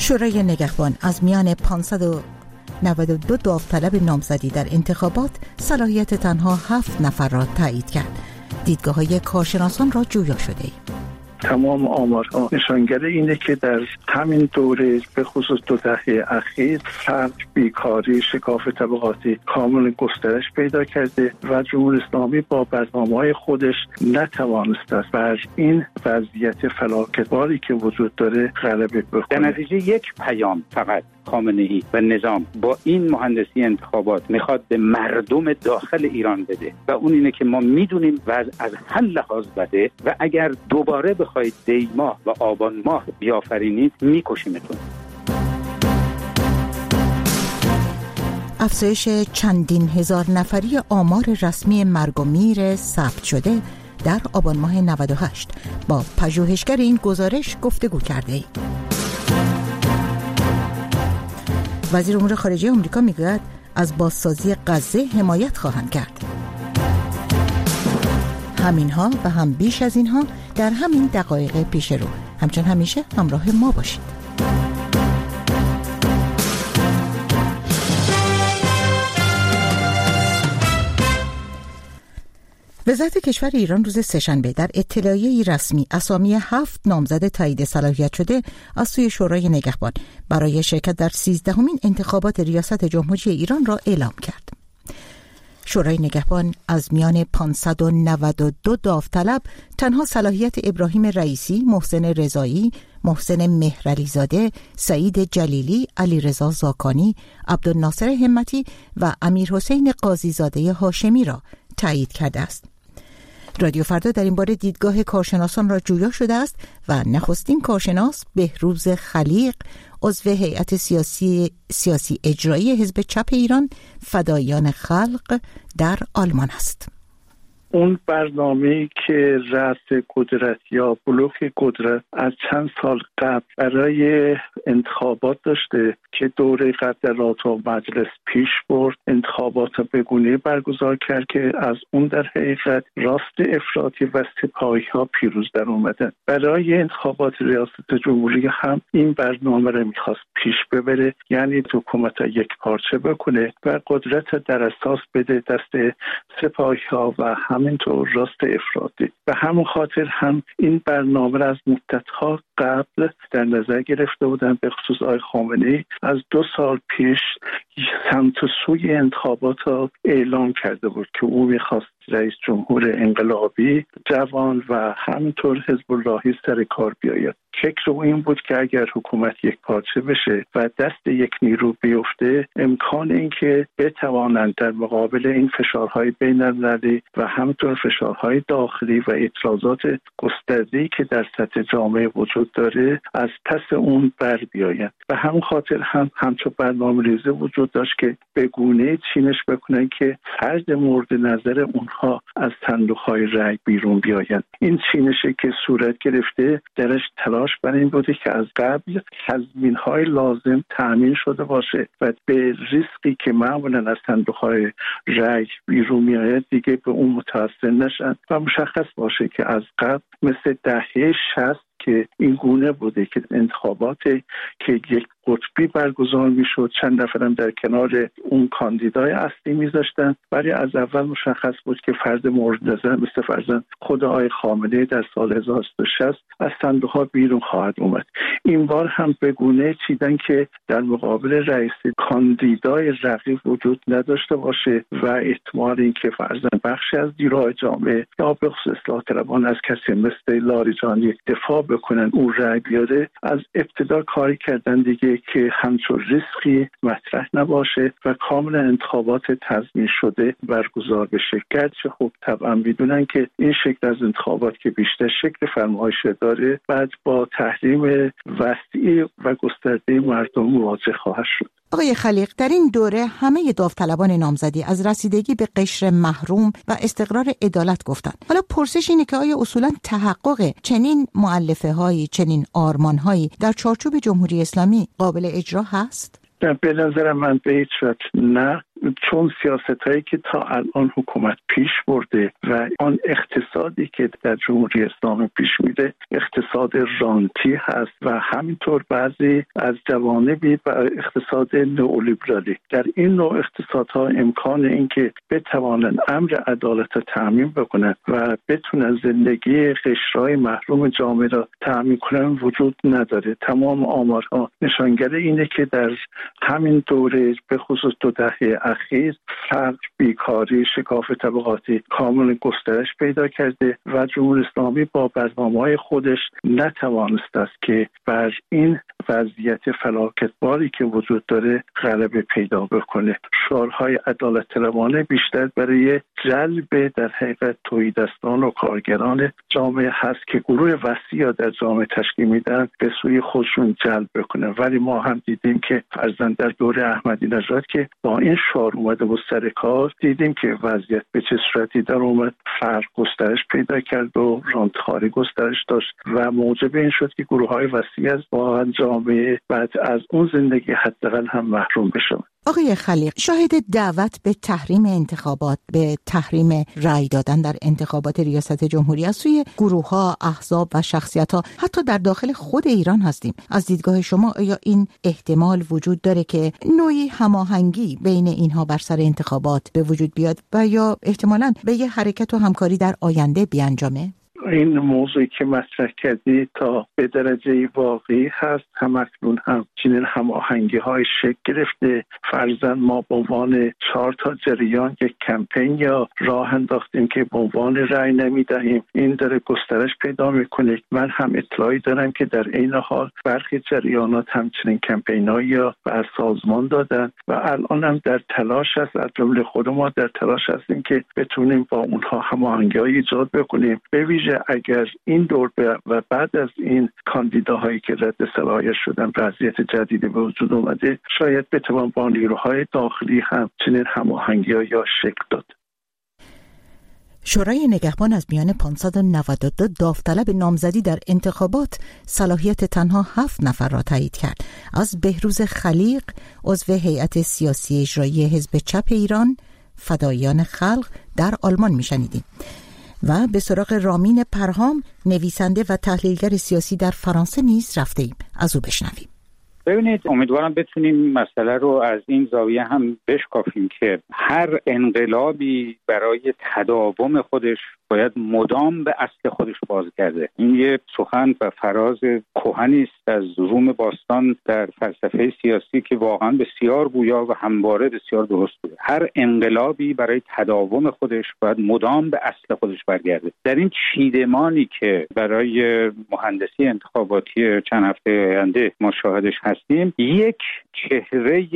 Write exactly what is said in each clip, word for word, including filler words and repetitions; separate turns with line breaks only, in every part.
شورای نگهبان از میان پانصد و نود و دو داوطلب نامزدی در انتخابات صلاحیت تنها هفت نفر را تایید کرد. دیدگاه‌های کارشناسان را جویا شده ای.
تمام آمارها نشانگر اینه که در همین دوره به خصوص دو دهه اخیر فقر، بیکاری، شکاف طبقاتی کاملا گسترش پیدا کرده و جمهوری اسلامی با برنامه‌های خودش نتوانسته است بر این وضعیت فلاکتباری که وجود داره غلبه بکنه.
در نتیجه یک پیام فقط خامنه‌ای و نظام با این مهندسی انتخابات میخواد به مردم داخل ایران بده و اون اینه که ما میدونیم وضع از هر لحاظ بده و اگر دوباره بخواید دی ماه و آبان ماه بیافرینید میکشیمتون.
افزایش چندین هزار نفری آمار رسمی مرگ و میر ثبت شده در آبان ماه نود و هشت. با پژوهشگر این گزارش گفتگو کرده ایم. وزیر امور خارجه آمریکا میگوید از بازسازی غزه حمایت خواهند کرد. همینها و هم بیش از اینها در همین دقایق پیش رو. همچون همیشه همراه ما باشید. وزارت کشور ایران روز سه‌شنبه در اطلاعیه‌ای رسمی اسامی هفت نامزد تایید صلاحیت شده از سوی شورای نگهبان برای شرکت در سیزدهمین انتخابات ریاست جمهوری ایران را اعلام کرد. شورای نگهبان از میان پانصد و نود و دو داوطلب تنها صلاحیت ابراهیم رئیسی، محسن رضایی، محسن مهرعلیزاده، سعید جلیلی، علیرضا زاکانی، عبدالناصر همتی و امیرحسین قاضیزاده هاشمی را تایید کرده است. رادیو فردا در این باره دیدگاه کارشناسان را جویا شده است و نخستین کارشناس بهروز خلیق، عضو هیئت سیاسی سیاسی اجرایی حزب چپ ایران فداییان خلق در آلمان است.
اون برنامه‌ای که رأس قدرت یا بلوک قدرت از چند سال قبل برای انتخابات داشته که دوره قبل در رادهو مجلس پیش برد، انتخابات را به گونه‌ای برگزار کرد که از اون در حقیقت راست افراطی و سپاهی‌ها پیروز در اومدن. برای انتخابات ریاست جمهوری هم این برنامه را می‌خواست پیش ببره، یعنی حکومت یک پارچه بکنه و قدرت در اساس بده دست سپاهی‌ها و همینطور راست افراطی. به همون خاطر هم این برنامه را از مدت‌ها قبل در نظر گرفته بودن، به خصوص آقای خامنه‌ای از دو سال پیش سمت و سوی انتخابات را اعلام کرده بود که او می‌خواست رئیس جمهور انقلابی جوان و همینطور حزب اللهی سر کار بیاید. فکر او این بود که اگر حکومت یک پارچه بشه و دست یک نیرو بیفته، امکان این که بتوانند در مقابل این فشارهای بین‌المللی و همینطور فشارهای داخلی و اعتراضات گسترده‌ای که در سطح جامعه وجود داره از پس اون بر بیایند. و همون خاطر هم همچون برنامه‌ریزی وجود داشت که به گونه‌ای چینش بکنن که فرد مورد نظر اونها از صندوق‌های رای بیرون بیایند. این چینشی که صورت گرفته درش تلاش بر این بوده که از قبل تضمین‌های لازم تأمین شده باشه و به ریسکی که معمولاً از صندوق‌های رای بیرون میآید دیگه به اون متوسل نشن و مشخص باشه که از قبل مثل دهه شصت که این گونه بوده که انتخابات که یک قطبی برگزار میشد، چند نفرم در کنار اون کاندیدای اصلی میذاشتن، ولی از اول مشخص بود که فرد مورد نظر مثل فرزند خود آقای خامنه‌ای در سال هزار و سیصد و شصت از صندوق‌ها بیرون خواهد اومد. این بار هم به گونه چیدن که در مقابل رئیسی کاندیدای رقیب وجود نداشته باشه و احتمال اینکه فرزند بخشی از نیروهای جامعه یا به خصوص اصلاح طلبان از کسی مثل لاریجانی دفاع بکنن او رای بیاره، از ابتدا کاری کردن دیگه که همچون ریسکی مطرح نباشه و کاملا انتخابات تضمین شده برگزار بشه. گرچه خب طبعا میدونن که این شکل از انتخابات که بیشتر شکل فرمایشی داره بعد با تحریم وسیع و گسترده مردم مواجه خواهد شد.
آقای خلیق، در این دوره همه داوطلبان نامزدی از رسیدگی به قشر محروم و استقرار عدالت گفتند. حالا پرسش اینه که آیا اصولا تحقق چنین مؤلفه هایی، چنین آرمان هایی در چارچوب جمهوری اسلامی قابل اجرا هست؟
به نظر من به هیچ وجه نه. چون سیاست هایی که تا الان حکومت پیش برده و آن اقتصادی که در جمهوری اسلامی پیش میره اقتصاد رانتی هست و همینطور بعضی از جوانبی و اقتصاد نئولیبرالی. در این نوع اقتصادها امکان اینکه بتوانند امر عدالت را تامین بکنند و بتونن زندگی قشرهای محروم جامعه را تامین کنند وجود نداره. تمام آمارها نشانگر اینه که در همین دوره به خصوص دو دهه اخیر فقر، بیکاری، شکاف طبقاتی کاملا گسترش پیدا کرده و جمهوری اسلامی با برنامه‌های خودش نتوانسته است که بر این وضعیت فلاکتباری که وجود داره غلبه پیدا بکنه. شعارهای عدالت طلبانه بیشتر برای جلب در حقیقت تهیدستان و کارگران جامعه هست که گروه وسیع در جامعه تشکیل میدن به سوی خودشون جلب بکنه. ولی ما هم دیدیم که فرضاً در دوره احمدی نژاد که با این شعار اومده بود سر کار، دیدیم که وضعیت به چه صورتی در اومد، فرق گسترش پیدا کرد و رانتخواری گسترش داشت و موجب این شد که گروه‌های وسیع از واقعا جامعه بعد از اون زندگی حداقل هم محروم بشن.
آقای خلیق، شاهد دعوت به تحریم انتخابات، به تحریم رأی دادن در انتخابات ریاست جمهوری از سوی گروه‌ها، احزاب و شخصیت‌ها حتی در داخل خود ایران هستیم. از دیدگاه شما آیا این احتمال وجود داره که نوعی هماهنگی بین اینها بر سر انتخابات به وجود بیاد و یا احتمالاً به یه حرکت و همکاری در آینده بیانجامه؟
این موضوعی که مطرح کردی تا به درجه واقعی هست. همکنون هم چنین هماهنگی های شکل گرفته. فرضاً ما به عنوان چهار تا جریان یک کمپین یا راه انداختیم که به عنوان رأی نمیدهیم. این داره گسترش پیدا میکنه. من هم اطلاعی دارم که در این حال برخی جریانات همچنین کمپینایی یا به سازمان دادن و الان هم در تلاش هست، از جمله خود ما در تلاش هستیم که بتونیم با اونها هماهنگی های ایجاد بکنیم. به ویژه اگر این دور و بعد از این کاندیداهایی که رد صلاحیت شدن وضعیت جدیدی به وجود اومده، شاید بتوان با نیروهای داخلی هم چنین هماهنگی‌ها یا شکل داد.
شورای نگهبان از میان پانصد و نود و دو داوطلب نامزدی در انتخابات صلاحیت تنها هفت نفر را تایید کرد. از بهروز خلیق، عضو هیئت سیاسی اجرایی حزب چپ ایران فداییان خلق در آلمان میشنیدیم و به سراغ رامین پرهام، نویسنده و تحلیلگر سیاسی در فرانسه نیز رفته ایم. از او بشنویم.
ببینید، امیدوارم بتونیم مسئله رو از این زاویه هم بشکافیم که هر انقلابی برای تداوم خودش باید مدام به اصل خودش بازگرده. این یه سخن و فراز کهنی است از روم باستان در فلسفه سیاسی که واقعا بسیار گویا و همواره بسیار درست بوده. هر انقلابی برای تداوم خودش باید مدام به اصل خودش برگرده. در این چیدمانی که برای مهندسی انتخاباتی چند هفته آینده ما شاهدش هستیم، یک چهره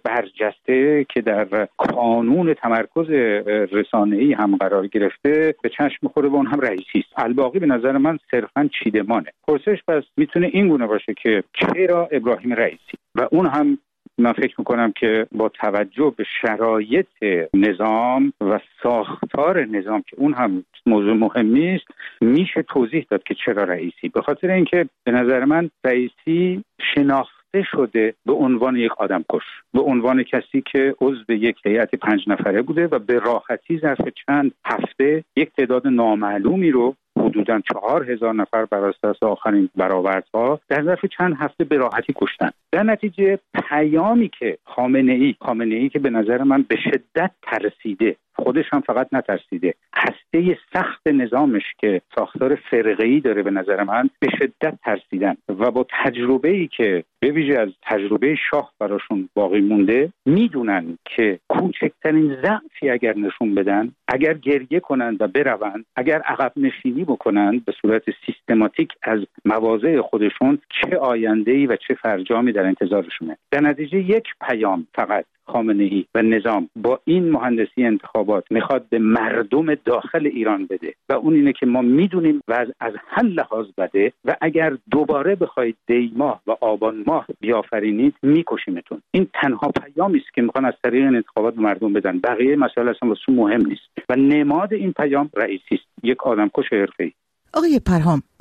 برجسته که در کانون تمرکز رسانه‌ای هم قرار گرفته به چشم می‌خوره و اون هم رئیسی است. الباقی به نظر من صرفاً چیدمانه. پرسش پس میتونه این گونه باشه که چرا ابراهیم رئیسی؟ و اون هم من فکر میکنم که با توجه به شرایط نظام و ساختار نظام که اون هم موضوع مهمی است، میشه توضیح داد که چرا رئیسی. به خاطر اینکه به نظر من رئیسی شناخت شده به عنوان یک آدمکش، به عنوان کسی که عضو یک هیئت پنج نفره بوده و به راحتی ظرف چند هفته یک تعداد نامعلومی رو حدوداً چهار هزار نفر بر اساس آخرین برآوردها در ظرف چند هفته به راحتی کشتن. در نتیجه پیامی که خامنه ای خامنه ای که به نظر من به شدت ترسیده، خودش هم فقط نترسیده، هسته سخت نظامش که ساختار فرقه‌ای داره به نظر من به شدت ترسیدن و با تجربه‌ای که به ویژه از تجربه شاه براشون باقی مونده، میدونن که کوچکترین ضعفی اگر نشون بدن، اگر گریه کنند و بروند، اگر عقب نشینی بکنند به صورت سیستماتیک از مواضع خودشون، چه آینده‌ای و چه فرجامی در انتظارشونه. در نتیجه یک پیام فقط خامنه‌ای و نظام با این مهندسی انتخابات میخواد به مردم داخل ایران بده و اون اینه که ما میدونیم و از هر لحاظ بده و اگر دوباره بخواید دی ماه و آبان ماه بیافرینید میکشیمتون. این تنها پیامی است که میخوان از طریق این انتخابات به مردم بدن. بقیه مسائل اصلا واسه مهم نیست و نماد این پیام رئیسی است، یک آدمکش حرفه‌ای.
آقای پرهام،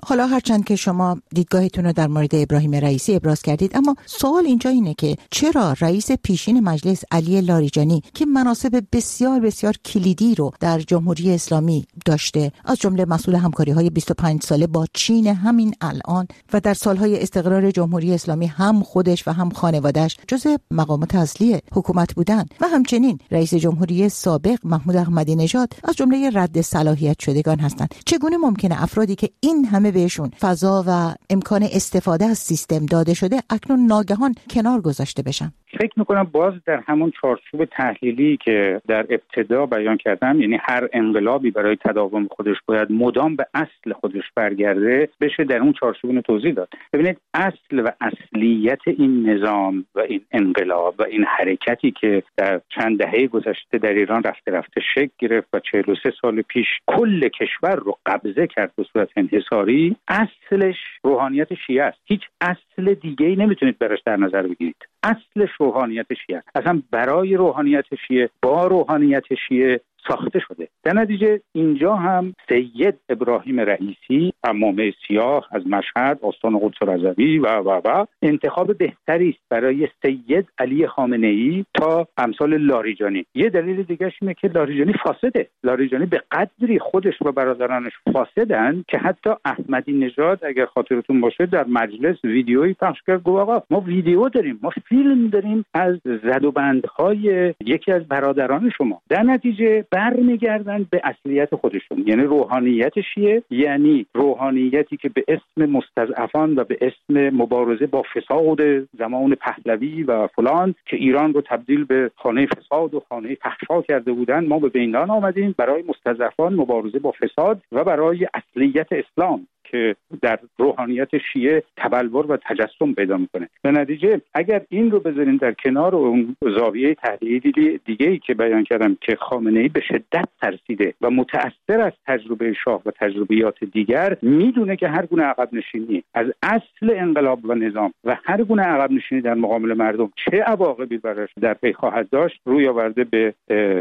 حالا هرچند که شما دیدگاهتون رو در مورد ابراهیم رئیسی ابراز کردید، اما سوال اینجا اینه که چرا رئیس پیشین مجلس علی لاریجانی که مناصب بسیار بسیار کلیدی رو در جمهوری اسلامی داشته، از جمله مسئول همکاری‌های بیست و پنج ساله با چین همین الان و در سالهای استقرار جمهوری اسلامی هم خودش و هم خانواده‌اش جزء مقامات اصلی حکومت بودن، و همچنین رئیس جمهوری سابق محمود احمدی نژاد از جمله رد صلاحیت شدگان هستند، چگونه ممکنه افرادی که این همه بهشون فضا و امکان استفاده از سیستم داده شده اکنون ناگهان کنار گذاشته بشن؟
فکر میکنم باز در همون چارچوب تحلیلی که در ابتدا بیان کردم، یعنی هر انقلابی برای تداوم خودش باید مدام به اصل خودش برگرده، بشه در اون چارچوب اینو توضیح داد. ببینید اصل و اصلیت این نظام و این انقلاب و این حرکتی که در چند دهه گذشته در ایران رفته رفته شکل گرفت و چهل و سه سال پیش کل کشور رو قبضه کرد به صورت انحصاری، اصلش روحانیت شیعه است. هیچ اصل دیگه‌ای نمیتونید براش در نظر بگیرید. اصلش روحانیت شیعه. اصلا برای روحانیت شیعه با روحانیت شیعه ساخته شده. در نتیجه اینجا هم سید ابراهیم رئیسی، عمامه سیاه از مشهد، آستان قدس رضوی و و و انتخاب بهتری است برای سید علی خامنه‌ای تا امثال لاریجانی. یه دلیل دیگه‌اش اینه که لاریجانی فاسده. لاریجانی به قدری خودش و برادرانش فاسدن که حتی احمدی نژاد اگر خاطرتون باشه در مجلس ویدیویی پخش کرد، گفت آقا ما ویدیو داریم، ما فیلم داریم از زدوبندهای یکی از برادران شما. در نتیجه برمیگردن به اصلیت خودشون، یعنی روحانیت شیعه، یعنی روحانیتی که به اسم مستضعفان و به اسم مبارزه با فساد زمان پهلوی و فلان که ایران رو تبدیل به خانه فساد و خانه فحشا کرده بودن، ما به میدان آمدیم برای مستضعفان مبارزه با فساد و برای اصلیت اسلام که در روحانیت شیعه تبلور و تجسم پیدا میکنه. به نتیجه اگر این رو بذاریم در کنار اون زاویه تحلیلی دیگه‌ای که بیان کردم که خامنه‌ای به شدت ترسیده و متأثر از تجربه شاه و تجربیات دیگر، میدونه که هر گونه عقب نشینی از اصل انقلاب و نظام و هر گونه عقب نشینی در مقابل مردم چه عواقبی براش در پی خواهد داشت، روی آورده به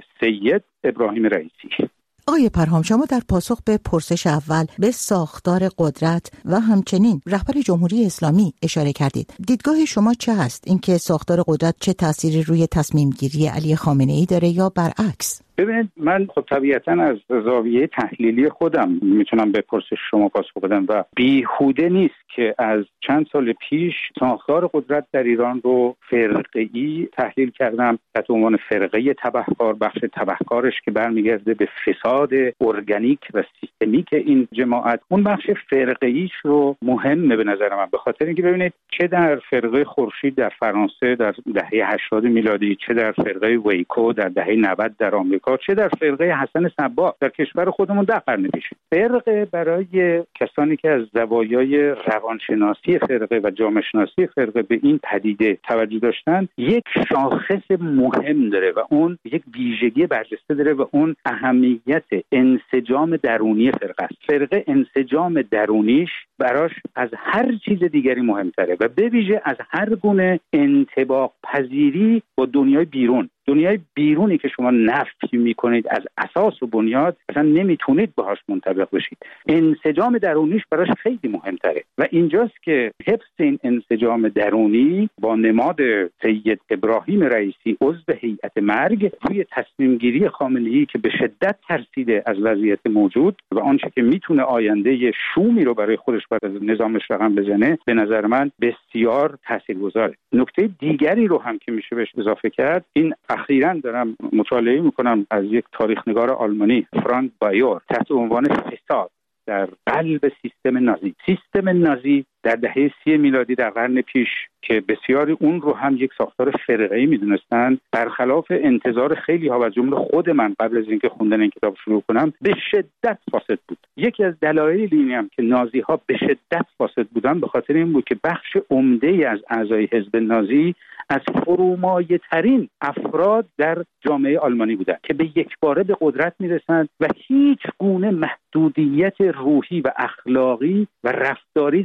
سید ابراهیم رئیسی.
آقای پرهام، شما در پاسخ به پرسش اول به ساختار قدرت و همچنین رهبر جمهوری اسلامی اشاره کردید. دیدگاه شما چه هست؟ اینکه ساختار قدرت چه تأثیری روی تصمیم گیری علی خامنه‌ای داره یا برعکس؟
ببینید من خب طبیعتاً از زاویه تحلیلی خودم میتونم به پرسش شما پاسخ بدم و بیهوده نیست که از چند سال پیش ساختار قدرت در ایران رو فرقه‌ای تحلیل کردم، به عنوان فرقه تبهکار، بخش تبهکارش که برمیگرده به فساد ارگانیک و سیستمیک این جماعت. اون بخش فرقه‌ایش رو مهمه به نظر من، به خاطر اینکه ببینید چه در فرقه خورشید در فرانسه در دهه هشتاد میلادی، چه در فرقه ویکو در دهه نود در آمریکا، چه در فرقه حسن صباح در کشور خودمون ده قرن پیش. فرقه برای کسانی که از زوایای روانشناسی فرقه و جامعه شناسی فرقه به این پدیده توجه داشتن، یک شاخص مهم داره و اون یک ویژگی برجسته داره و اون اهمیت انسجام درونی فرقه است. فرقه انسجام درونیش براش از هر چیز دیگری مهمتره و به ویژه از هر گونه انطباق پذیری با دنیای بیرون. دنیای بیرونی که شما نفی میکنید از اساس و بنیاد، اصلا نمیتونید باهاش منطبق بشید. انسجام درونیش براش خیلی مهمتره و اینجاست که حفظ این انسجام درونی با نماد سید ابراهیم رئیسی عضو هیئت مرگ روی تصمیم گیری خامنه‌ای که به شدت ترسیده از وضعیت موجود و آنچه که میتونه آینده شومی رو برای خودش برای نظامش رقم بزنه، به نظر من بسیار تاثیرگذاره. نکته دیگری رو هم که میشه بهش اضافه کرد، این اخیراً دارم مطالعه میکنم از یک تاریخ‌نگار آلمانی فرانک بایور تحت عنوان فساد در قلب سیستم نازی. سیستم نازی در دهه سی میلادی در قرن پیش که بسیاری اون رو هم یک ساختار فرقه‌ای میدونستن، برخلاف انتظار خیلی ها و جمله خود من قبل از اینکه خوندن این کتاب شروع کنم، به شدت فاسد بود. یکی از دلایل اینی هم که نازی ها به شدت فاسد بودن به خاطر این بود که بخش عمده‌ای از اعضای حزب نازی از فرومایه ترین افراد در جامعه آلمانی بودن که به یک باره به قدرت میرسند و هیچ گونه محدودیت روحی و اخلاقی و رفتاری درشون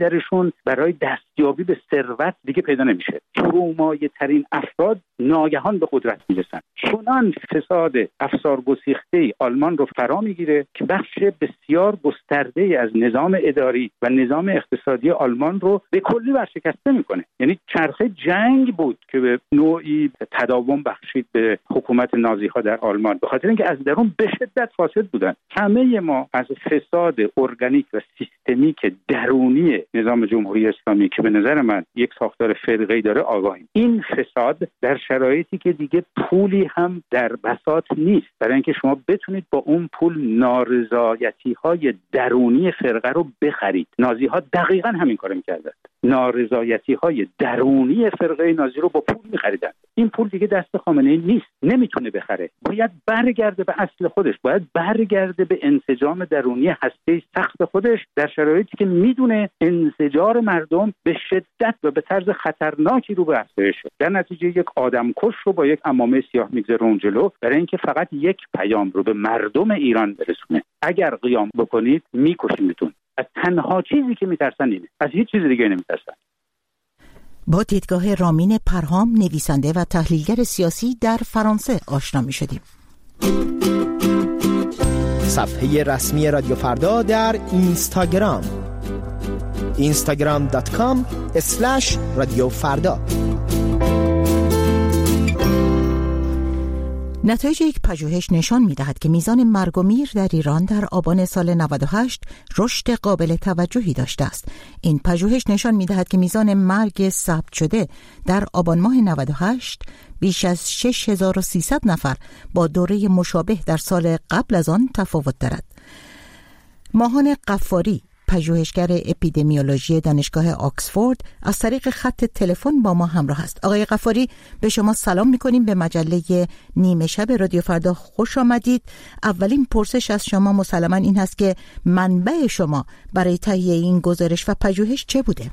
چون برای دستیابی به ثروت دیگه پیدا نمیشه. فرومایه ترین افراد ناگهان به قدرت میرسن. چنان فساد افسار گسیخته آلمان رو فرا میگیره که بخش بسیار گسترده از نظام اداری و نظام اقتصادی آلمان رو به کلی ورشکسته میکنه. یعنی چرخه جنگ بود که به نوعی تداوم بخشید به حکومت نازی ها در آلمان، به خاطر اینکه از درون به شدت فاسد بودن. همه ما از فساد ارگانیک و سیستمیک درونی نظام جمهوری اسلامی که به نظر من یک ساختار فرقه‌ای داره آگاهیم. این فساد در شرایطی که دیگه پولی هم در بساط نیست برای اینکه شما بتونید با اون پول نارضایتی‌های درونی فرقه رو بخرید. نازی‌ها دقیقاً همین کارو می‌کردند. نارضایتی‌های درونی فرقه نازی رو با پول می‌خریدن. این پول دیگه دست خامنه‌ای نیست، نمیتونه بخره. باید برگرده به اصل خودش، باید برگرده به انسجام درونی هسته سخت خودش در شرایطی که میدونه انزجار مردم به شدت و به طرز خطرناکی رو به افزایش شد. در نتیجه یک آدمکش رو با یک عمامه سیاه میگذاره اون جلو برای اینکه فقط یک پیام رو به مردم ایران برسونه: اگر قیام بکنید میکشیمتون. از تنها چیزی که میترسن اینه، از هیچ چیز دیگه نمیترسن.
با دیدگاه رامین پرهام، نویسنده و تحلیلگر سیاسی در فرانسه آشنا می‌شدیم.
صفحه رسمی رادیو فردا در اینستاگرام اینستاگرام دات کام اسلش رادیو فردا.
نتایج یک پژوهش نشان می‌دهد که میزان مرگ و میر در ایران در آبان سال نود و هشت رشد قابل توجهی داشته است. این پژوهش نشان می‌دهد که میزان مرگ ثبت شده در آبان ماه نود و هشت بیش از شش هزار و سیصد نفر با دوره مشابه در سال قبل از آن تفاوت دارد. ماهان قفاری، پژوهشگر اپیدمیولوژی دانشگاه آکسفورد، از طریق خط تلفن با ما همراه است. آقای قفاری، به شما سلام می‌کنیم. به مجله نیمه شب رادیو فردا خوش آمدید. اولین پرسش از شما مسلماً این هست که منبع شما برای تهیه این گزارش و پژوهش چه بوده؟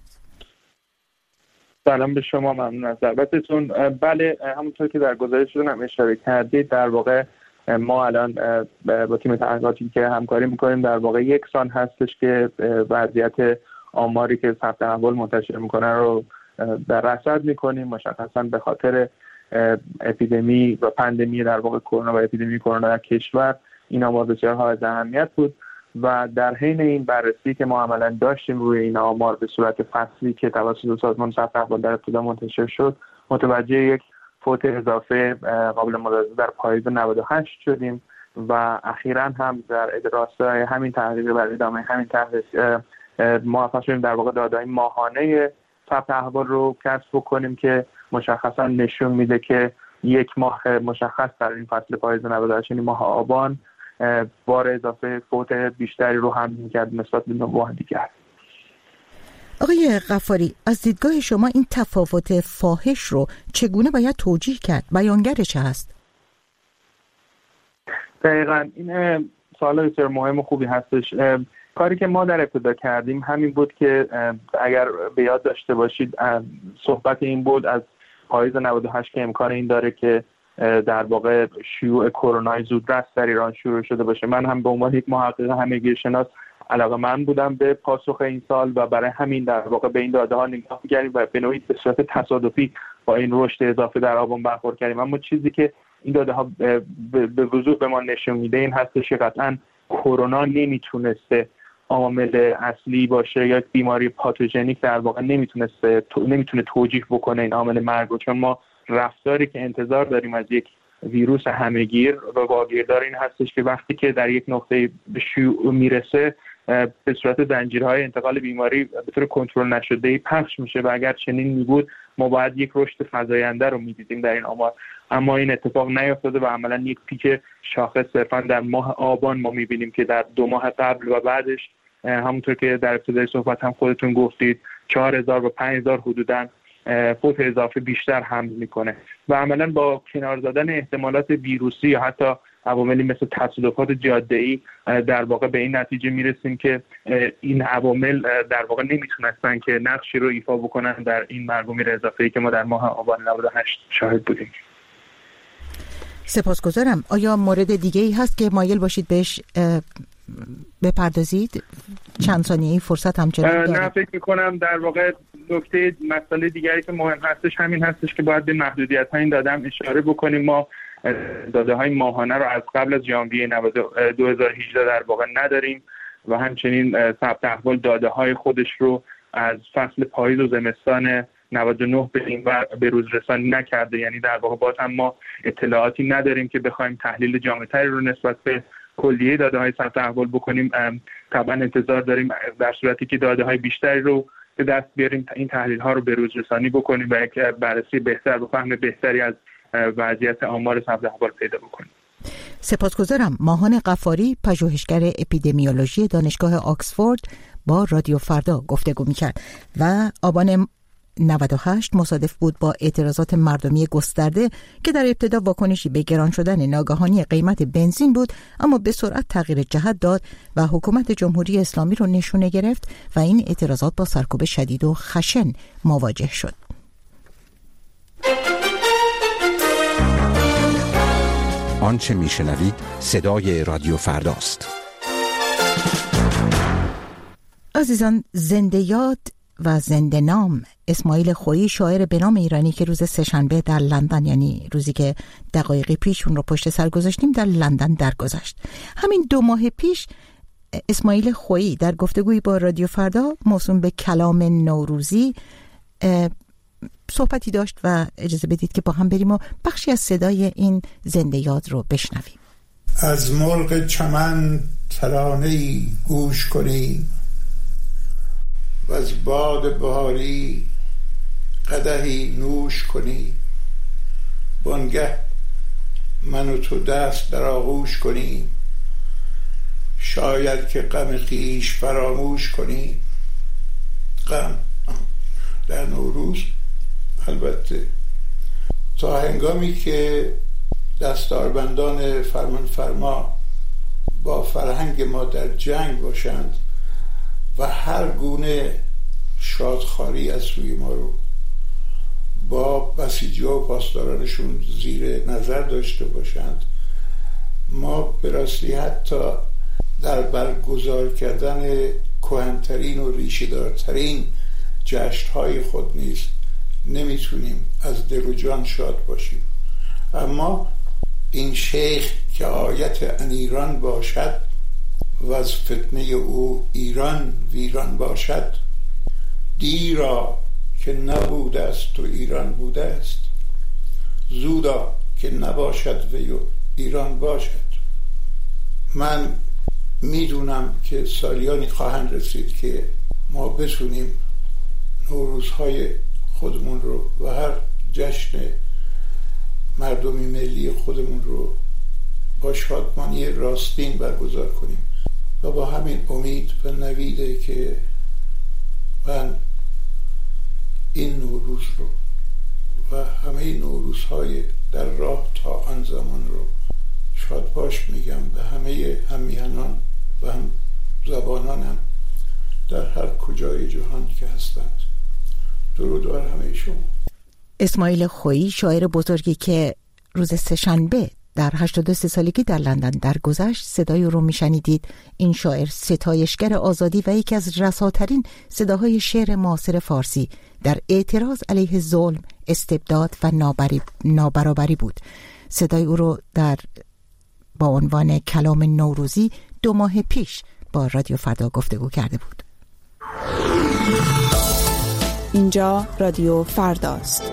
سلام به شما، ممنون از دعوتتون. بله، همونطور که در گزارشتون هم اشاره کردید، در واقع ما الان با تیم تحقیقاتی که همکاری میکنیم در واقع یک سال هستش که وضعیت آماری که ثبت احوال منتشر میکنن رو در رصد میکنیم. مشخصا به خاطر اپیدمی و پاندمی در واقع کرونا و اپیدمی کرونا در کشور این آمار بسیار حائز اهمیت بود و در حین این بررسی که ما عملا داشتیم روی این آمار به صورت فصلی که توسط سازمان ثبت احوال در ابتدا منتشر شد، متوجه یک فوت اضافه قابل ملاحظه در پاییز نود و هشت شدیم و اخیراً هم در راستای همین تحقیق و ادامه همین تحقیق موفق شدیم در واقع داده‌های ماهانه ثبت احوال رو کسب کنیم که مشخصاً نشون میده که یک ماه مشخص در این فصل پاییز نود و هشت، یعنی ماه آبان، بار اضافه فوت بیشتری رو هم می‌کرد نسبت به ماه دیگر.
آقای غفاری، از دیدگاه شما این تفاوت فاحش رو چگونه باید توجیه کرد؟ بیانگر چه هست؟
دقیقاً این سوال بسیار مهم و خوبی هستش. کاری که ما در ابتدا کردیم همین بود که اگر به یاد داشته باشید صحبت این بود از پاییز نود و هشت که امکان این داره که در واقع شیوع کرونا زودرس در ایران شروع شده باشه. من هم به عنوان یک محقق همه‌گیرشناس علاقه‌مند بودم به پاسخ این سال و برای همین در واقع به این داده ها نگاه کردیم و به نوعی به صورت تصادفی با این رشد اضافه در آبان برخورد کردیم. اما چیزی که این داده ها به وضوح به ما نشون میده این هستش که قطعاً کرونا نمیتونسته عامل اصلی باشه یا بیماری پاتوژنیک در واقع نمیتونسته نمیتونه توجیه بکنه این عامل مرگ رو، چون ما رفتاری که انتظار داریم از یک ویروس همه‌گیر و واگیردار این هستش که وقتی که در یک نقطه به شیوع میرسه به صورت زنجیرهای انتقال بیماری به طور کنترل نشده‌ای پخش میشه و اگر چنین میبود ما باید یک رشد فزاینده رو میدیدیم در این آمار، اما این اتفاق نیفتاده و عملاً یک پیک شاخص صرفاً در ماه آبان ما میبینیم که در دو ماه قبل و بعدش همونطور که در ابتدای صحبت هم خودتون گفتید چهار هزار و پنج هزار حدوداً فوت اضافه بیشتر حمل میکنه و عملاً با کنار زدن احتمالات ویروسی یا حتی عواملی مثل تصادفات جاده‌ای در واقع به این نتیجه میرسیم که این عوامل در واقع نمیتونستن که نقشی رو ایفا بکنن در این مرگ و میر اضافه‌ای که ما در ماه آبان نود و هشت شاهد بودیم.
سپاسگزارم. آیا مورد دیگه‌ای هست که مایل باشید بهش بپردازید؟ چند ثانیه‌ای فرصت همچنان دارید.
نه، فکر می‌کنم در واقع نکته مسئله دیگری که مهم هستش همین هستش که باید به محدودیت‌های این داده هم اشاره بکنیم. ما داده‌های ماهانه رو از قبل از ژانویه دو هزار و هجده در واقع نداریم و همچنین ثبت احوال داده‌های خودش رو از فصل پاییز و زمستان نود و نه به این ور به روز رسانی نکرده. یعنی در واقع باز هم ما اطلاعاتی نداریم که بخوایم تحلیل جامع‌تری رو نسبت به کلیه داده‌های ثبت احوال بکنیم. طبعا انتظار داریم در صورتی که داده‌های بیشتری رو به دست بیاریم این تحلیل‌ها رو به روز رسانی بکنیم و یک بررسی بهتر و فهم بهتری از وضعیت آمار ثبت احوال پیدا بکنیم.
سپاسگزارم. ماهان غفاری، پژوهشگر اپیدمیولوژی دانشگاه آکسفورد، با رادیو فردا گفتگو می‌کرد و آبان نود و هشت مصادف بود با اعتراضات مردمی گسترده که در ابتدا واکنشی به گران شدن ناگهانی قیمت بنزین بود، اما به سرعت تغییر جهت داد و حکومت جمهوری اسلامی رو نشونه گرفت و این اعتراضات با سرکوب شدید و خشن مواجه شد.
آنچه میشنوید صدای رادیو فرداست.
عزیزان، زنده یاد و زنده نام اسماعیل خویی، شاعر به نام ایرانی که روز سه‌شنبه در لندن، یعنی روزی که دقایقی پیش اون رو پشت سر گذاشتیم، در لندن درگذشت. همین دو ماه پیش اسماعیل خویی در گفتگویی با رادیو فردا موسوم به کلام نوروزی صحبتی داشت و اجازه بدید که با هم بریم و بخشی از صدای این زنده یاد رو بشنویم.
از مرغ چمن ترانه‌ای گوش کنی و از باد بهاری قدحی نوش کنی، بانگه من و تو دست در آغوش کنی، شاید که غم خویش فراموش کنی. غم در نوروز البته تا هنگامی که دستاربندان فرمان فرما با فرهنگ ما در جنگ باشند و هر گونه شادخواری از سوی ما رو با بسیجی و پاسدارانشون زیر نظر داشته باشند، ما به راستی حتی در برگزار کردن کهن‌ترین و ریشه‌دارترین جشن‌های خود نیز نمیتونیم از دل و جان شاد باشیم. اما این شیخ که آیت ان ایران باشد و از فتنه او ایران ویران باشد، دیرا که نبوده است و ایران بوده است، زودا که نباشد وی و ایران باشد. من میدونم که سالیانی خواهند رسید که ما بتونیم نوروزهای خودمون رو و هر جشن مردمی ملی خودمون رو با شادمانی راستین برگزار کنیم و با همین امید و نویده که من این نوروز رو و همه نوروزهای در راه تا آن زمان رو شاد باش میگم به همه همیهنان و هم زبانانم در هر کجای جهان که هستند. درود بر همه شما.
اسماعیل خویی، شاعر بزرگی که روز سه‌شنبه در هشتاد و سه سالگی در لندن درگذشت، صدای او رو میشنیدید. این شاعر ستایشگر آزادی و یکی از رساترین صداهای شعر معاصر فارسی در اعتراض علیه ظلم، استبداد و نابرابری بود. صدای او رو در با عنوان کلام نوروزی دو ماه پیش با رادیو فردا گفتگو کرده بود.
اینجا رادیو فرداست.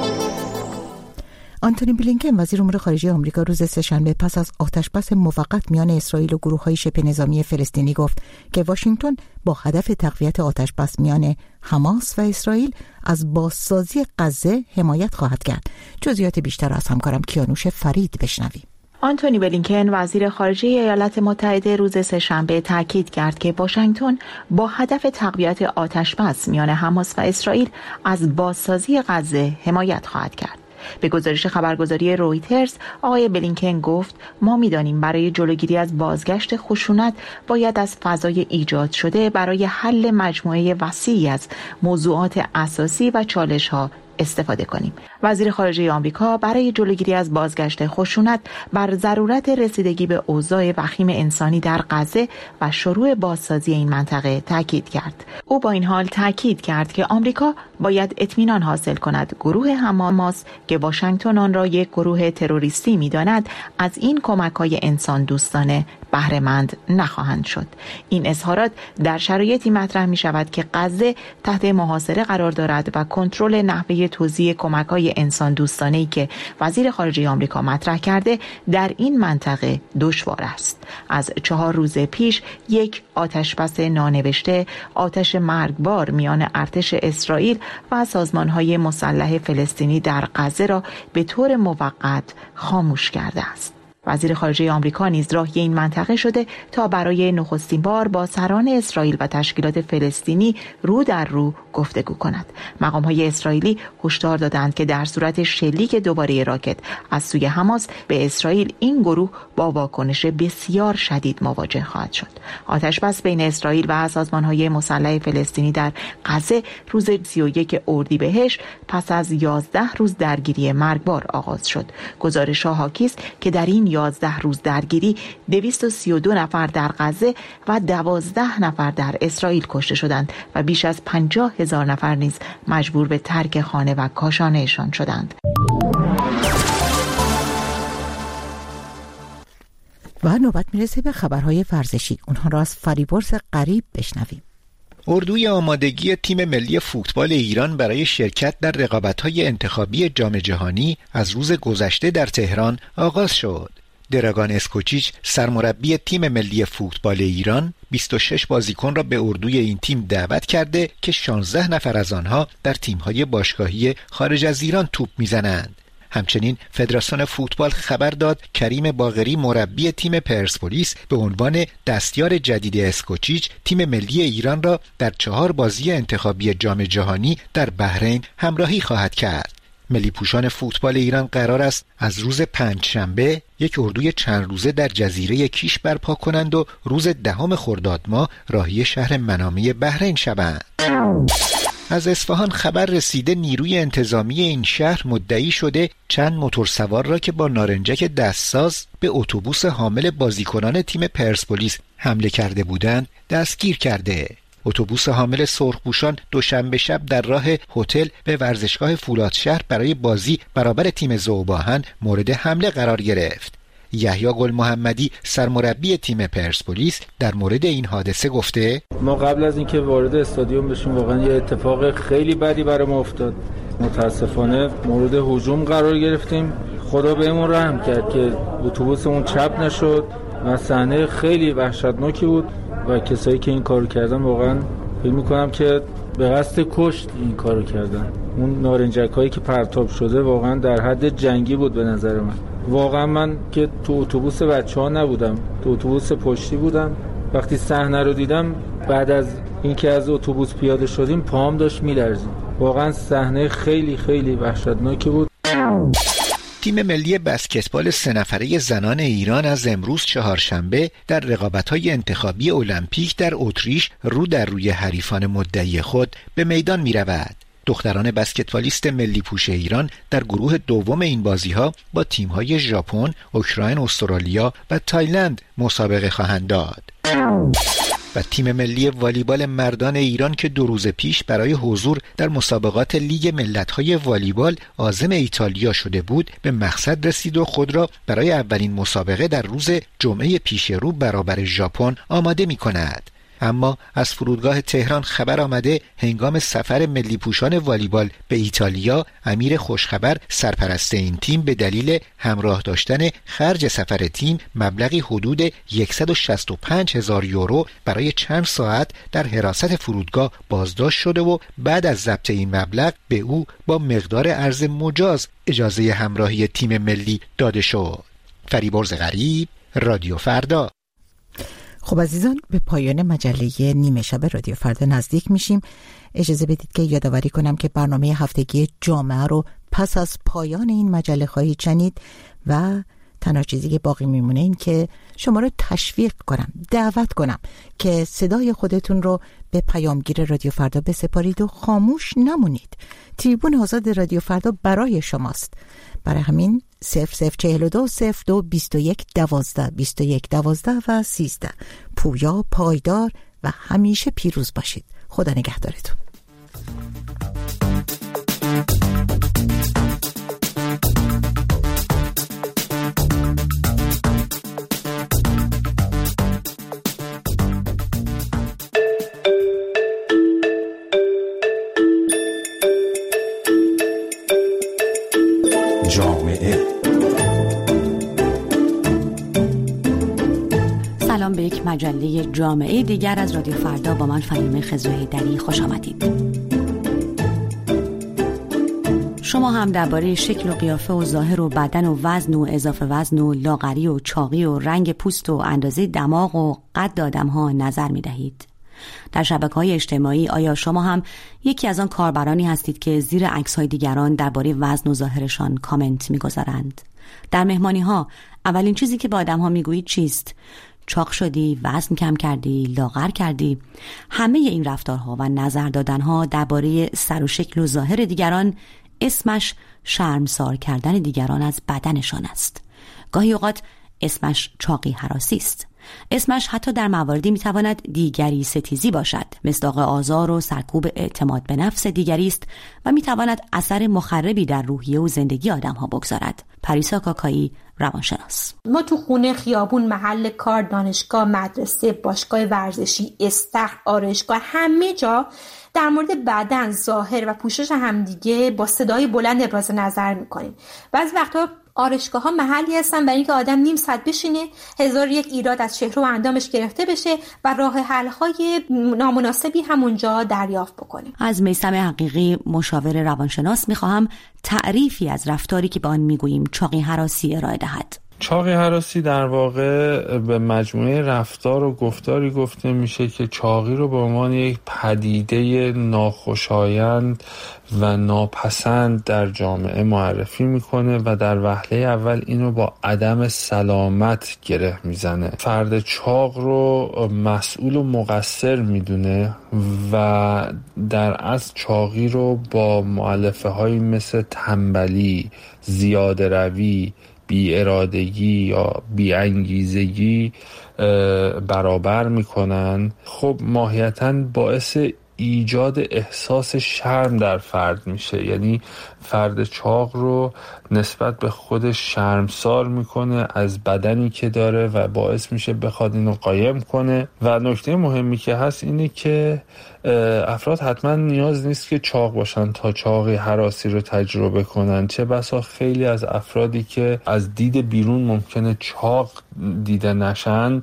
آنتونی بلینکن، وزیر امور خارجه آمریکا، روز سه‌شنبه پس از آتشبس موقت میان اسرائیل و گروه‌های شبه نظامی فلسطینی گفت که واشنگتن با هدف تقویت آتشبس میان حماس و اسرائیل از بازسازی غزه حمایت خواهد کرد. جزئیات بیشتر از همکارم کیانوش فرید بشنویم.
آنتونی بلینکن، وزیر خارجه ایالات متحده، روز سه‌شنبه تاکید کرد که واشنگتن با هدف تقویت آتشبس میان حماس و اسرائیل از بازسازی غزه حمایت خواهد کرد. به گزارش خبرگزاری رویترز، آقای بلینکن گفت ما می‌دانیم برای جلوگیری از بازگشت خشونت باید از فضای ایجاد شده برای حل مجموعه وسیعی از موضوعات اساسی و چالش‌ها استفاده کنیم. وزیر خارجه آمریکا برای جلوگیری از بازگشت خشونت بر ضرورت رسیدگی به اوضاع وخیم انسانی در غزه و شروع بازسازی این منطقه تاکید کرد. او با این حال تاکید کرد که آمریکا باید اطمینان حاصل کند گروه حماس که واشنگتن آن را یک گروه تروریستی می‌داند از این کمک‌های انسان دوستانه بهره مند نخواهند شد. این اظهارات در شرایطی مطرح می شود که غزه تحت محاصره قرار دارد و کنترل نحوه توزیع کمک‌های انسان دوستانه‌ای که وزیر خارجه آمریکا مطرح کرده در این منطقه دشوار است. از چهار روز پیش یک آتشبس نانوشته آتش مرگبار میان ارتش اسرائیل و سازمان‌های مسلح فلسطینی در غزه را به طور موقت خاموش کرده است. وزیر خارجه آمریکا نیز راهی این منطقه شده تا برای نخستین بار با سران اسرائیل و تشکیلات فلسطینی رو در رو گفتگو کند. مقام‌های اسرائیلی هشدار دادند که در صورت شلیک دوباره راکت از سوی حماس به اسرائیل این گروه با واکنش بسیار شدید مواجه خواهد شد. آتشبس بین اسرائیل و سازمان‌های مسلح فلسطینی در غزه روز سی و یک اردیبهشت پس از یازده روز درگیری مرگبار آغاز شد. گزارش‌ها حاکی است که در این یازده روز درگیری دویست و سی و دو نفر در غزه و دوازده نفر در اسرائیل کشته شدند و بیش از پنجاه هزار نفر نیز مجبور به ترک خانه و کاشانه‌شان شدند.
و نوبت میرسه به خبرهای ورزشی. اونها را از فریبرز غریب بشنویم.
اردوی آمادگی تیم ملی فوتبال ایران برای شرکت در رقابت‌های انتخابی جام جهانی از روز گذشته در تهران آغاز شد. دراگان اسکوچیچ سرمربی تیم ملی فوتبال ایران بیست و شش بازیکن را به اردوی این تیم دعوت کرده که شانزده نفر از آنها در تیم‌های باشگاهی خارج از ایران توپ می‌زنند. همچنین فدراسیون فوتبال خبر داد کریم باقری مربی تیم پرسپولیس به عنوان دستیار جدید اسکوچیچ تیم ملی ایران را در چهار بازی انتخابی جام جهانی در بحرین همراهی خواهد کرد. ملی پوشان فوتبال ایران قرار است از روز پنجشنبه یک اردوی چند روزه در جزیره کیش برپا کنند و روز دهم خرداد ماه راهی شهر منامی بحرین شوند. از اصفهان خبر رسیده نیروی انتظامی این شهر مدعی شده چند موتورسوار را که با نارنجک دستساز به اتوبوس حامل بازیکنان تیم پرسپولیس حمله کرده بودند دستگیر کرده. اتوبوس حامل سرخپوشان دوشنبه شب در راه هتل به ورزشگاه فولادشهر برای بازی برابر تیم ذوباهن مورد حمله قرار گرفت. یحیی گل محمدی سرمربی تیم پرسپولیس در مورد این حادثه گفته
ما قبل از اینکه وارد استادیوم بشیم واقعا یه اتفاق خیلی بدی برای ما افتاد. متاسفانه مورد هجوم قرار گرفتیم. خدا بهمون رحم کرد که اتوبوسمون چپ نشد و صحنه خیلی وحشتناکی بود و کسایی که این کارو کردن واقعا فکر می‌کنم که به قصد کشت این کارو کردن. اون نارنجکایی که پرتاب شده واقعا در حد جنگی بود به نظر من. واقعا من که تو اتوبوس بچه‌ها نبودم، تو اتوبوس پشتی بودم. وقتی صحنه رو دیدم بعد از اینکه از اتوبوس پیاده شدیم پاهم داشت میلرزید. واقعا صحنه خیلی خیلی وحشتناکی بود.
تیم ملی بسکتبال سه نفره زنان ایران از امروز چهارشنبه در رقابت‌های انتخابی المپیک در اتریش رو در روی حریفان مدعی خود به میدان می‌رود. دختران بسکتبالیست ملی پوش ایران در گروه دوم این بازی‌ها با تیم‌های ژاپن، اوکراین، استرالیا و تایلند مسابقه خواهند داد. و تیم ملی والیبال مردان ایران که دو روز پیش برای حضور در مسابقات لیگ ملت‌های والیبال عازم ایتالیا شده بود به مقصد رسید و خود را برای اولین مسابقه در روز جمعه پیش رو برابر ژاپن آماده می‌کند. اما از فرودگاه تهران خبر آمده هنگام سفر ملی پوشان والیبال به ایتالیا امیر خوشخبر سرپرست این تیم به دلیل همراه داشتن خرج سفر تیم مبلغی حدود صد و شصت و پنج هزار یورو برای چند ساعت در حراست فرودگاه بازداشت شده و بعد از ضبط این مبلغ به او با مقدار ارز مجاز اجازه همراهی تیم ملی داده شد. فریبرز غریب، رادیو فردا.
خب عزیزان، به پایان مجله نیمه شب رادیو فردا نزدیک میشیم. اجازه بدید که یادآوری کنم که برنامه هفتگی جامعه رو پس از پایان این مجله خواهید شنید و تنها چیزی که باقی میمونه این که شما رو تشویق کنم، دعوت کنم که صدای خودتون رو به پیامگیر رادیو فردا بسپارید و خاموش نمونید. تریبون آزاد رادیو فردا برای شماست. برای همین صفر صفر چهل و دو صفر دو بیست و یک دوازده بیست و یک دوازده و سیزده. پویا، پایدار و همیشه پیروز باشید. خدا نگهدارتون.
جامعه.
سلام به یک مجله جامعه دیگر از رادیو فردا. با من فهیمه خضرهیدری خوش آمدید. شما هم درباره شکل و قیافه و ظاهر و بدن و وزن و اضافه وزن و لاغری و چاقی و رنگ پوست و اندازه دماغ و قد آدم‌ها نظر می‌دهید. در شبکه‌های اجتماعی آیا شما هم یکی از آن کاربرانی هستید که زیر عکس‌های دیگران درباره وزن و ظاهرشان کامنت می‌گذارند؟ در مهمانی‌ها اولین چیزی که به آدم‌ها می‌گویید چیست؟ چاق شدی، وزن کم کردی، لاغر کردی. همه این رفتارها و نظر دادنها درباره سر و شکل و ظاهر دیگران اسمش شرمسار کردن دیگران از بدنشان است. گاهی اوقات اسمش چاقی هراسی است. اسمش حتی در مواردی میتواند دیگری ستیزی باشد. مصداق آزار و سرکوب اعتماد به نفس دیگری است و میتواند اثر مخربی در روحیه و زندگی آدم‌ها بگذارد. پریسا کاکایی، روانشناس.
ما تو خونه، خیابون، محل کار، دانشگاه، مدرسه، باشگاه ورزشی، استخر، آرایشگاه، همه جا در مورد بدن، ظاهر و پوشش همدیگه با صدای بلند ابراز نظر میکنیم. بعضی وقتا آرایشگاه ها محلی هستن برای اینکه آدم نیم ساعت بشینه، هزار یک ایراد از چهره و اندامش گرفته بشه و راه حل های نامناسبی همونجا دریافت بکنه.
از میثم حقیقی، مشاور روانشناس، میخواهم تعریفی از رفتاری که به آن میگوییم چاقی هراسی ارائه دهد.
چاقی هراسی در واقع به مجموعه رفتار و گفتاری گفته میشه که چاقی رو به عنوان یک پدیده ناخوشایند و ناپسند در جامعه معرفی میکنه و در وهله اول اینو با عدم سلامت گره میزنه. فرد چاق رو مسئول و مقصر میدونه و در اصل چاقی رو با مؤلفه هایی مثل تنبلی، زیاده روی، بی ارادگی یا بی انگیزگی برابر میکنن. خب ماهیتاً باعث ایجاد احساس شرم در فرد میشه، یعنی فرد چاق رو نسبت به خودش شرمسار میکنه از بدنی که داره و باعث میشه بخواد اینو قایم کنه. و نکته مهمی که هست اینه که افراد حتما نیاز نیست که چاق باشن تا چاقی هراسی رو تجربه کنن. چه بسا خیلی از افرادی که از دید بیرون ممکنه چاق دیده نشن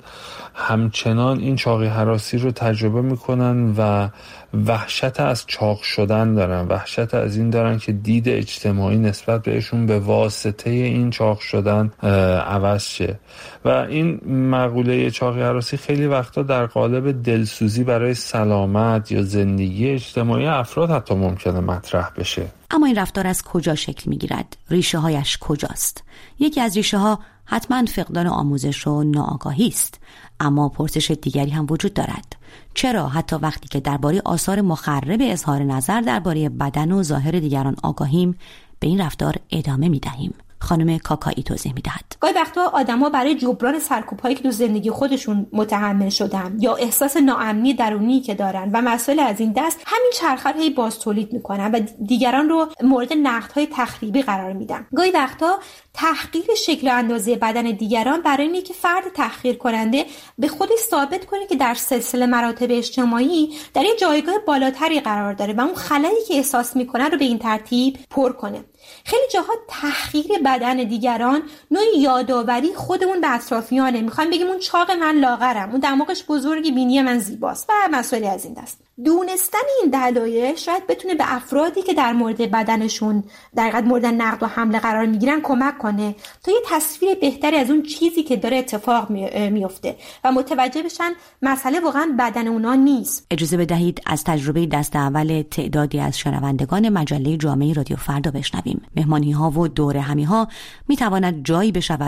همچنان این چاقی هراسی رو تجربه میکنن و وحشت از چاق شدن دارن، وحشت از این دارن که دید اجتماعی نسبت بهشون به واسطه این چاق شدن عوض شه. و این مقوله چاقی هراسی خیلی وقتا در قالب دلسوزی برای سلامت یا زندگی اجتماعی افراد حتی ممکنه مطرح بشه.
اما این رفتار از کجا شکل میگیرد؟ ریشه هایش کجاست؟ یکی از ریشه ها حتما فقدان آموزش و ناآگاهی است، اما پرسش دیگری هم وجود دارد. چرا حتی وقتی که درباره آثار مخرب اظهار نظر درباره بدن و ظاهر دیگران آگاهیم به این رفتار ادامه میدهیم؟ خانم کاکایی توضیح میدهد.
گاهی وقتا آدما برای جبران سرکوب‌هایی که تو زندگی خودشون متحمل شدن یا احساس ناامنی درونی که دارن و مسائل از این دست همین چرخه رو باز تولید میکنن و دیگران رو مورد نقدهای تخریبی قرار میدن. گاهی وقتا تحقیر شکل و اندازه بدن دیگران برای اینه که فرد تحقیر کننده به خودش ثابت کنه که در سلسله مراتب اجتماعی در یه جایگاه بالاتری قرار داره و اون خلایی که احساس میکنه رو به این ترتیب پر کنه. خیلی جاها تحقیر بدن دیگران نوع یادآوری خودمون به اطرافیانه. میخوایم بگیم اون چاق من لاغرم، اون دماغش بزرگی، بینی من زیباست و مسائلی از این دست. دونستن این دلایل شاید بتونه به افرادی که در مورد بدنشون در حقیقت مورد نقد و حمله قرار میگیرن کمک کنه تا یه تصویر بهتری از اون چیزی که داره اتفاق میفته و متوجه بشن مسئله واقعا بدن اونا نیست.
اجازه بدهید از تجربه دست اول تعدادی از شنوندگان مجله جامعه رادیو فردا بشنویم. مهمانی ها و دوره همی ها می تواند جایی بشود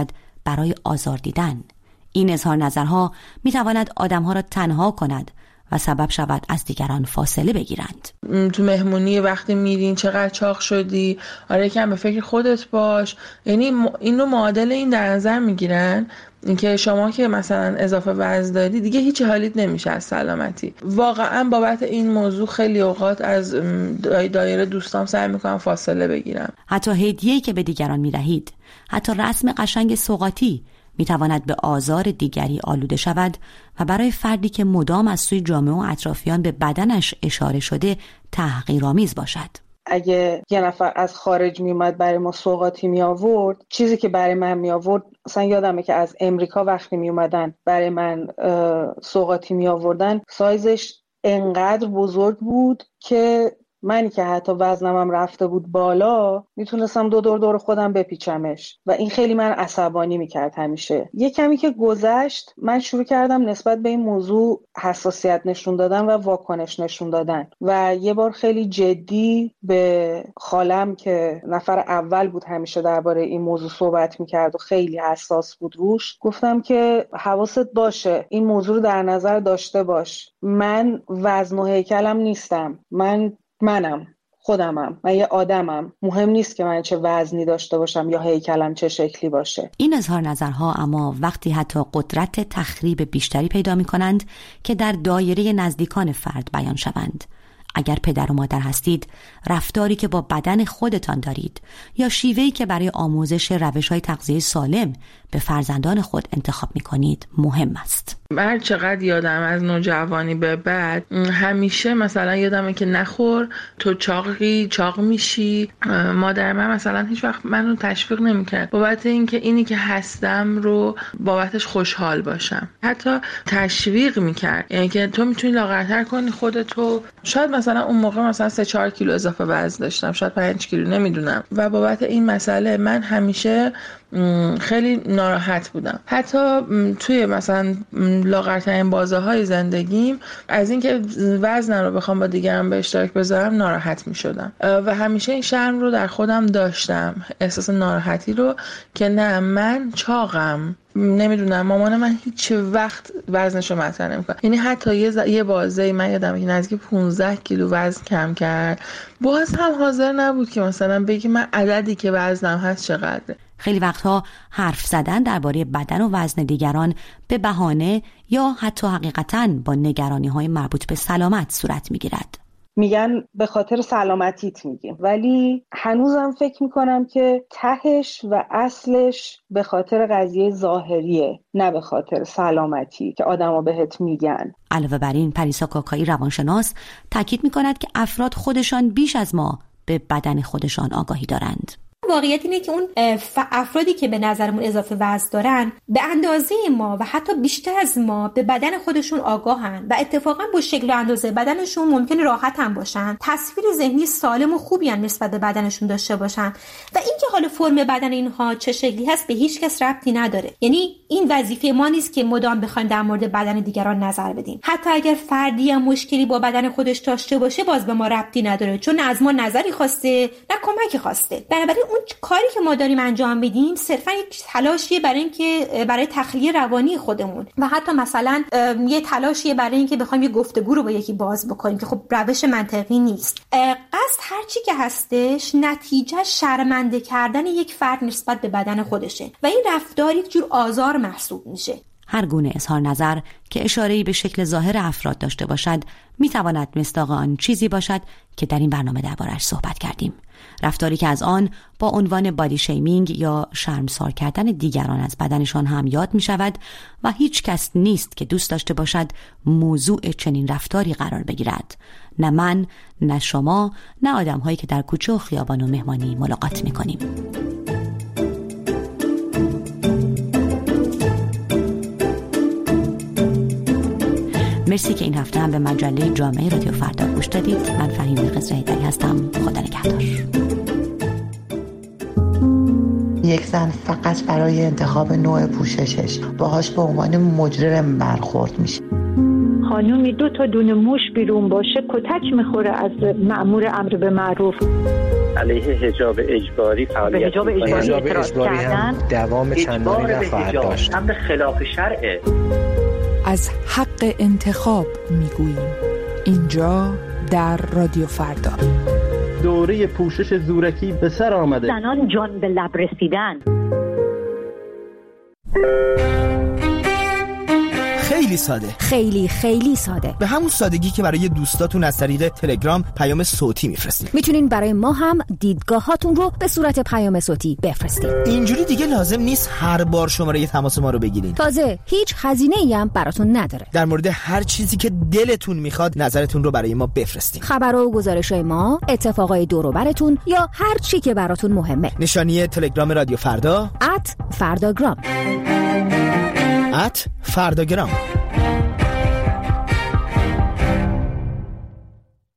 برای آزار دیدن. این اظهار نظرها می تواند آدمها را تنها کند و سبب شود از دیگران فاصله بگیرند.
تو مهمونی وقتی میرین چقدر چاق شدی، آره کم به فکر خودت باش، یعنی این رو معادل این در نظر میگیرن اینکه شما که مثلا اضافه وزن داری دیگه هیچ حالیت نمیشه از سلامتی. واقعا بابت این موضوع خیلی اوقات از دایره دوستام سعی میکنم فاصله بگیرم.
حتی هدیه‌ای که به دیگران میدهید، حتی رسم قشنگ سوغاتی میتواند به آزار دیگری آلوده شود و برای فردی که مدام از سوی جامعه و اطرافیان به بدنش اشاره شده تحقیرآمیز باشد.
اگه یه نفر از خارج میومد برای ما سوغاتی می آورد، چیزی که برای من می آورد، مثلا یادمه که از امریکا وقتی می اومدن برای من سوغاتی می آوردن، سایزش انقدر بزرگ بود که منی که حتی وزنم هم رفته بود بالا میتونستم دو دور دور خودم بپیچمش و این خیلی من عصبانی میکرد همیشه. یه کمی که گذشت من شروع کردم نسبت به این موضوع حساسیت نشون دادن و واکنش نشون دادن و یه بار خیلی جدی به خالم که نفر اول بود همیشه درباره این موضوع صحبت میکرد و خیلی حساس بود روش، گفتم که حواست باشه این موضوع رو در نظر داشته باش، من وزن و هیکلم نیستم، من منم، خودمم، من یه آدمم، مهم نیست که من چه وزنی داشته باشم یا هیکلم چه شکلی باشه.
این اظهار نظرها اما وقتی حتی قدرت تخریب بیشتری پیدا می کنند که در دایره نزدیکان فرد بیان شوند. اگر پدر و مادر هستید، رفتاری که با بدن خودتان دارید یا شیوهی که برای آموزش روش‌های تغذیه سالم به فرزندان خود انتخاب می‌کنید مهم است.
هر چقدر یادم از نوجوانی به بعد همیشه مثلا یادمه که نخور، تو چاقی، چاق میشی. مادر من مثلا هیچ وقت منو تشویق نمی‌کرد بابت اینکه اینی که هستم رو بابتش خوشحال باشم. حتی تشویق می‌کرد، یعنی که تو می‌تونی لاغرتر کنی خودتو. شاید مثلا اون موقع مثلا سه چهار کیلو اضافه وزن داشتم، شاید پنج کیلو، نمیدونم، و بابت این مسئله من همیشه خیلی ناراحت بودم. حتی توی مثلا لاغرترین بازه‌های زندگیم از اینکه وزنم رو بخوام با دیگران به اشتراک بذارم ناراحت می‌شدم و همیشه این شرم رو در خودم داشتم، احساس ناراحتی رو که نه من چاقم. نمیدونم مامان من هیچ وقت وزنشو مطرح نمی‌کنه. یعنی حتی یه ز... یه بازه من یادم که نزدیک پانزده کیلو وزن کم کرد، باز هم حاضر نبود که مثلا بگه من عددی که وزنم هست چقدره.
خیلی وقتها حرف زدن درباره بدن و وزن دیگران به بهانه یا حتی حقیقتاً با نگرانی‌های مربوط به سلامت صورت می‌گیرد.
میگن به خاطر سلامتیت میگیم، ولی هنوزم فکر میکنم که تهش و اصلش به خاطر قضیه ظاهریه، نه به خاطر سلامتی که آدما بهت میگن. علاوه بر این پریسا کاکایی روانشناس تاکید میکند که افراد خودشان بیش از ما به بدن خودشان آگاهی دارند.
واقعیت اینه که اون افرادی که به نظرمون اضافه وزن دارن به اندازه ما و حتی بیشتر از ما به بدن خودشون آگاهن و اتفاقا با شکل و اندازه بدنشون ممکنه راحت هم باشن، تصویر ذهنی سالم و خوبی هم نسبت به بدنشون داشته باشن و اینکه حالا فرم بدن اینها چه شکلی هست به هیچ کس ربطی نداره. یعنی این وظیفه ما نیست که مدام بخوایم در مورد بدن دیگران نظر بدیم. حتی اگر فردی هم مشکلی با بدن خودش داشته باشه باز به ما ربطی نداره، چون از ما نظری خواسته نه کمکی خواسته. بنابراین اون کاری که ما داریم انجام میدیم صرفا یک تلاشیه برای اینکه برای تخلیه روانی خودمون و حتی مثلا یه تلاشیه برای اینکه بخوایم یه گفتگو رو با یکی باز بکنیم که خب روش منطقی نیست. قصد هر چی که هستش نتیجه شرمنده کردن یک فرد نسبت به بدن خودشه و این رفتار یک جور آزار محسوب میشه.
هر گونه اظهار نظر که اشاره‌ای به شکل ظاهر افراد داشته باشد میتواند مصداق آن چیزی باشد که در این برنامه درباره‌اش صحبت کردیم. رفتاری که از آن با عنوان بادی شیمینگ یا شرمسار کردن دیگران از بدنشان هم یاد می شود و هیچ کس نیست که دوست داشته باشد موضوع چنین رفتاری قرار بگیرد. نه من، نه شما، نه آدم هایی که در کوچه و خیابان و مهمانی ملاقات می کنیم. مرسی که این هفته هم به مجله جامعه رادیو فردا گوش دادید. من فهیمه قزره‌ای‌دری هستم. خدا نگهدار.
یک زن فقط برای انتخاب نوع پوششش باهاش به عنوان مجرم برخورد میشه.
خانومی دو تا دونه موش بیرون باشه کتک میخوره از مأمور امر به معروف.
علیه حجاب اجباری فعالیت
حجاب اجباری,
حجاب اجباری هم دوام چندانی نخواهد داشت.
امر خلاف شرعه.
از حق انتخاب میگوییم اینجا در رادیو فردا.
دوره پوشش زورکی به سر آمده.
زنان جان به لب رسیدن.
خیلی ساده،
خیلی خیلی ساده،
به همون سادگی که برای دوستاتون از طریق تلگرام پیام صوتی میفرستین.
میتونین برای ما هم دیدگاه هاتون رو به صورت پیام صوتی بفرستین.
اینجوری دیگه لازم نیست هر بار شماره تماس ما رو بگیرین.
تازه هیچ هزینه‌ای هم براتون نداره.
در مورد هر چیزی که دلتون میخواد نظرتون رو برای ما بفرستین.
خبرها و گزارش‌های ما، اتفاقای دور و برتون یا هر چی که براتون مهمه.
نشانی تلگرام رادیو فردا
ات فرداگرام
ات فرداگرام.